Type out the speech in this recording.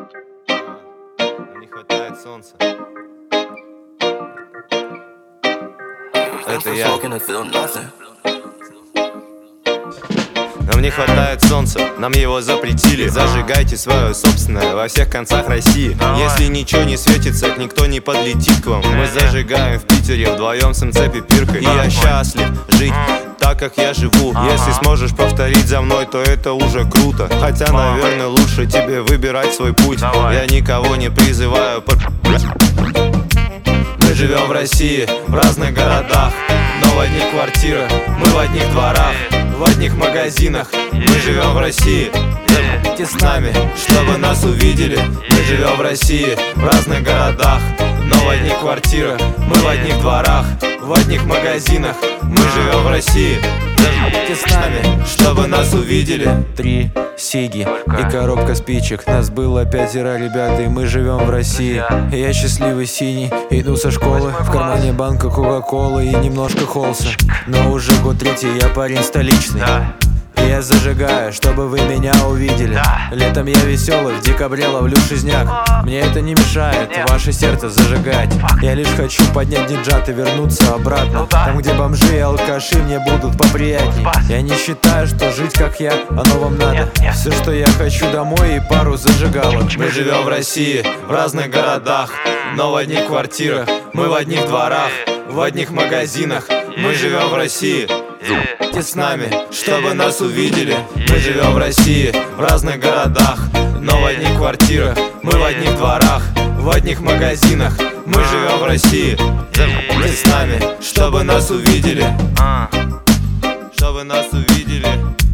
Не хватает солнца. Это я. Нам не хватает солнца, нам его запретили. Зажигайте свое собственное во всех концах России. Если ничего не светится, никто не подлетит к вам. Мы зажигаем в Питере вдвоем с МЦ Пипиркой. И я счастлив жить так, как я живу. Если сможешь повторить за мной, то это уже круто. Хотя, наверное, лучше тебе выбирать свой путь. Я никого не призываю Мы живем в России, в разных городах, но в одних квартирах, мы в одних дворах, в одних магазинах. Мы живем в России, заходите с нами, чтобы нас увидели. Мы живем в России, в разных городах, но в одних квартирах, мы в одних дворах, в одних магазинах. Мы живем в России, заходите с нами, чтобы нас увидели. 3 сиги и коробка спичек. Нас было 5 ребят, и мы живем в России. Я счастливый синий, иду со школы. В кармане банка кока-колы и немножко холса. Но уже год 3-й, я парень столичный. И я зажигаю, чтобы вы меня увидели. Летом я веселый, в декабре ловлю шизняк. Мне это не мешает ваше сердце зажигать. Я лишь хочу поднять деньжат и вернуться обратно. Там, где бомжи и алкаши мне будут поприятней. Я не считаю, что жить как я, оно вам надо. Все, что я хочу, домой и пару зажигалок. Мы живем в России, в разных городах, но в одних квартирах, мы в одних дворах, в одних магазинах. Мы живем в России, идите с нами, чтобы нас увидели. Мы живем в России, в разных городах, но в одних квартирах, мы в одних дворах, в одних магазинах. Мы живем в России, идите с нами, чтобы нас увидели. Чтобы нас увидели.